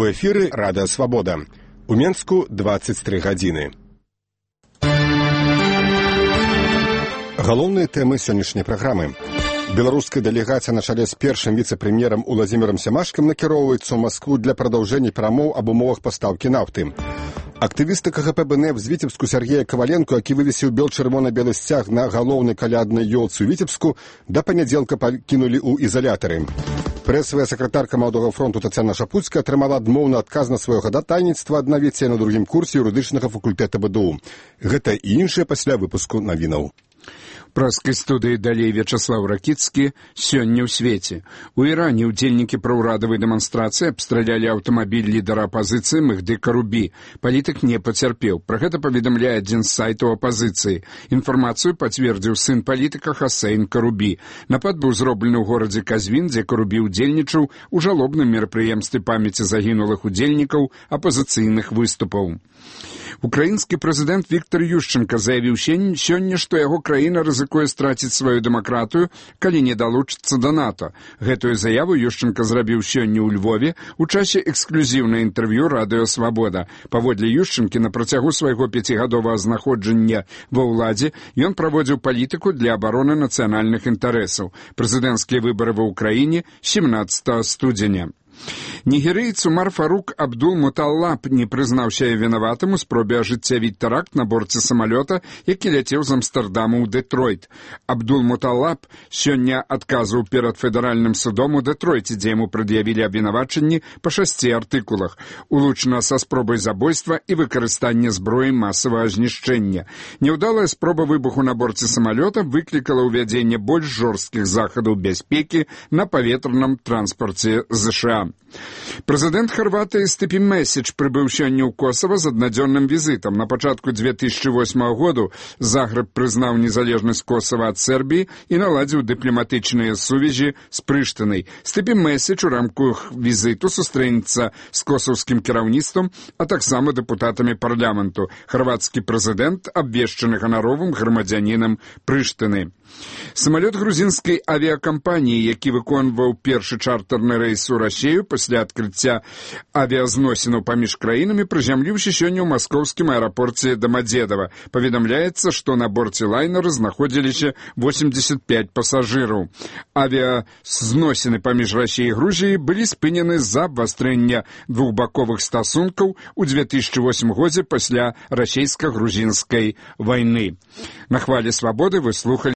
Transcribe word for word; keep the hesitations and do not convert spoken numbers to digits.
У эфіры Радыё Свабода. У Менску дваццаць тры гадзіны. Галоўныя тэмы сённяшняй праграмы. Беларуская дэлегацыя на чале з першым віцэ-прэм'ерам Уладзімірам Сямашкам накіроўваецца ў Маскву для прадаўжэння перамоў аб умовах пастаўкі нафты. Актывісты КГП БНФ з Віцебску Сергея Каваленко, які вывесіў бел-чырвона-белы сцяг на галоўнай каляднай ёлцы ў Віцебску, да панядзелка пакінулі ў ізалятары. Прэсавая сакратарка Маладога фронту Тацяна Шапуцкая атрымала адмоўны адказ на сваё хадатайніцтва аднавіць на другім курсе юрыдычнага факультэта БДУ. Гэта і іншае пасля выпуску навінаў. Праскай студыі далей Вячаслаў Ракіцкі. Сёння ў свеце. У Іране ўдзельнікі праўрадавай дэманстрацыі абстралялі аўтамабіль лідара апазіцыі Мехді Карубі. Палітык не пацярпеў. Пра гэта паведамляе адзін з сайтаў апазіцыі. Інфармацыю пацвердзіў сын палітыка Хасейн Карубі. Напад быў зроблены ў горадзе Казвін, дзе Карубі ўдзельнічаў у жалобным мерапрыемстве памяці загінулых удзельнікаў апазіцыйных выступаў. Украінскі прэзідэнт Віктор Ющенка заявіў сёння, што яго краіна рызыкуе страціць сваю дэмакратыю, калі не далучыцца да НАТО. Гэтую заяву Ющенка зрабіў сёння ў Львове у часе эксклюзіўнае інтэрв'ю Радыё Свабода. Паводле Ющенкі, на працягу свайго пяцігадовага знаходжання ва ўладзе ён праводзіў палітыку для абароны нацыянальных інтарэсаў. Прэзідэнцкія выбары ва ўкраіне семнаццатага студзеня. Нігерыйц Умар Фарук Абдул-Муталлаб не прызнаўся вінаватым у спробе ажыццявіць тэракт на борце самалёта, які ляцеў з Амстэрдаму ў Дэтройт. Абдул-Муталлаб сёння адказваў перад федэральным судом у Дэтройце, дзе яму прад'явілі абвінавачанні па шасці артыкулах, улучана са спробай забойства і выкарыстання зброі масавага знішчэння. Няўдалая спроба выбуху на борце самалёта выклікала ўвядзенне больш жорсткіх захадаў бяспекі на паветраным транспарце ЗША. Прэзідэнт Харватыі Степі Месіч прыбыў сёння ў Косава з аднадзённым візітам. На пачатку дзве тысячы восьмага году Загрэб прызнаў незалежнасць Косава ад Сербіі і наладзіў дыпламатычныя сувязі з Прыштынай. Степі Месіч у рамках візіту сустрэнецца з косаўскім кіраўніцтвам, а таксама дэпутатамі парламенту. Харвацкі прэзідэнт абвешчаны ганаровым грамадзянінам Прыштыны. Самалёт грузінскай авіякампаніі, які выконваў першы чартэрны рэйс у Расею пасля адкрыцця авіязносінаў паміж краінамі, прызямліўся сёння ў маскоўскім аэрапорце Дамадзедава. Паведамляецца, што на борце лайнера знаходзіліся восемьдесят пять пасажыраў. Авіязносіны паміж Расеяй і Грузіяй былі спынены з-за абвастрэння двухбаковых стасункаў у две тысячи восьмым годзе пасля расейска-грузінскай вайны. На хвалі свабоды вы слухалі